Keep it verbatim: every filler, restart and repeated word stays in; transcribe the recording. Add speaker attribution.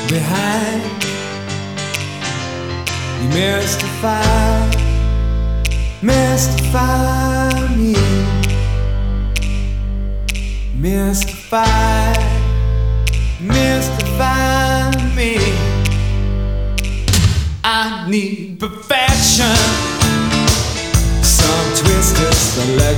Speaker 1: behind. You mystify, mystify me. Mystify, mystify me. I need perfection. Some twisted selection.